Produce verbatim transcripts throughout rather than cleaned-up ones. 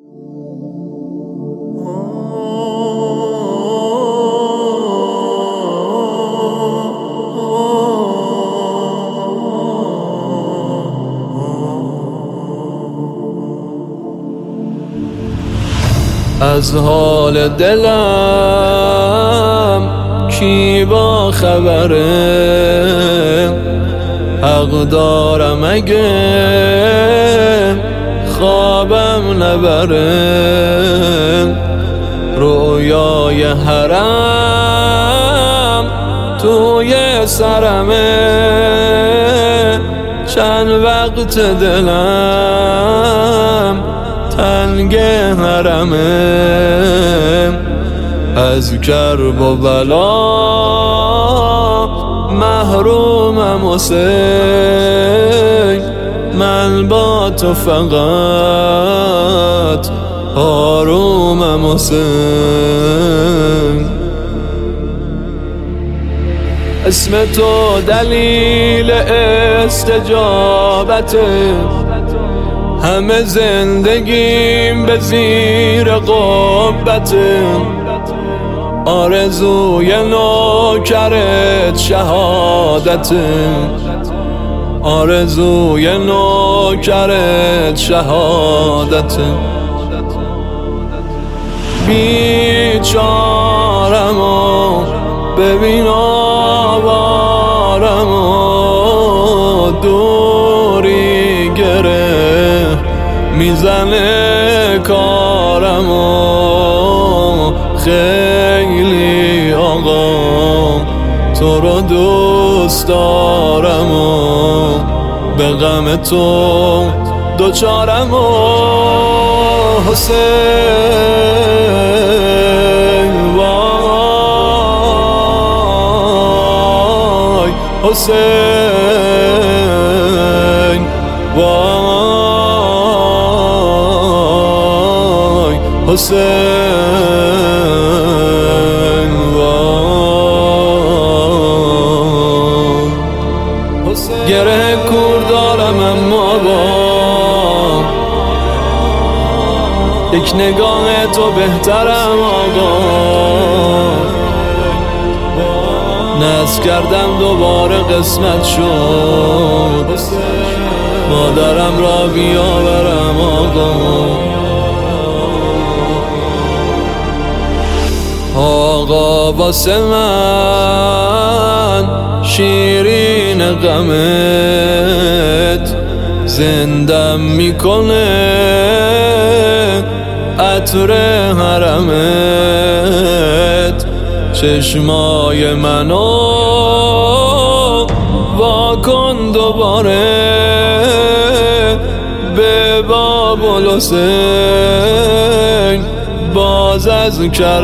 از حال دلم کی با خبره؟ حق دارم اگه خوابم نبره. رویای حرم توی سرمه، چند وقت دلم تنگ حرمه. از کرب و بلا محرومم حسین، من با تو فقط آرومم حسین. اسم تو دلیل استجابته، همه زندگیم به زیر قبته. آرزوی نوکرت شهادته، آرزوی نوکرت شهادته. بیچارم و ببین آوارم و دوری گره میزنه کارم و خیلی آقا تو رو دوست دارم و به غم تو دوچارم و حسین وای حسین وای حسین وای حسین. گره کور دارم اما با یک نگاه تو بهترم آقا. ناز کردم دوباره قسمت شد، مادرم را بیاورم آقا. آقا واسه من شیرین غمت زندم میکنه، عطر حرمت. چشمای منو واکن دوباره به باب الحسین، باز از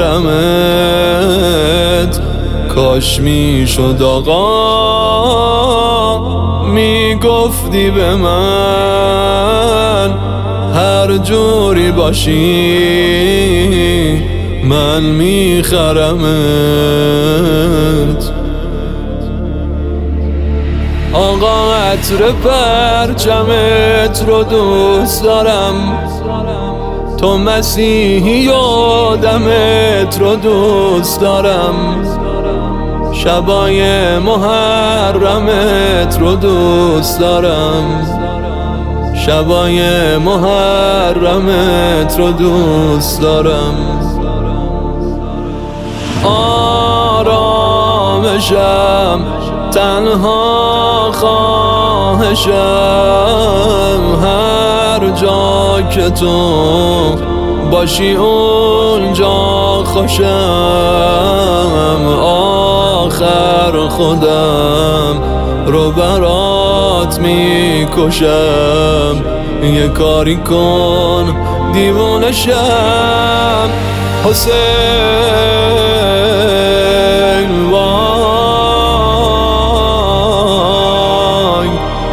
کرمت. کاش میشد آقا میگفتی به من هر جوری باشی من میخرمت. آقا عطر پرچمت رو دوست دارم، تو مسیحی و دمت رو دوست دارم. شبای محرمت رو دوست دارم، شبای محرمت رو دوست دارم. آرامشم تنها خواهشم، هر جا که تو باشی اونجا خوشم. آخر خودم رو برات میکشم، یه کاری کن دیوونشم حسین وای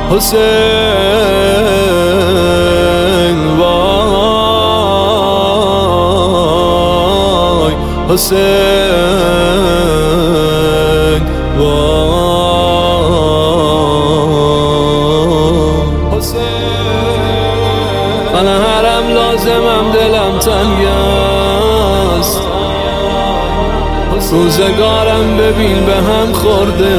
حسین وای حسین وای حسین. من حرم لازمم دلم تنگ است، روزگارم ببین به هم خورده،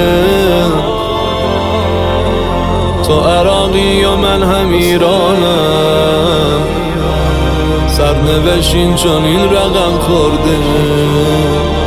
تو عراقی و من هم ایرانم، سرنوشت این چون این رقم خورده.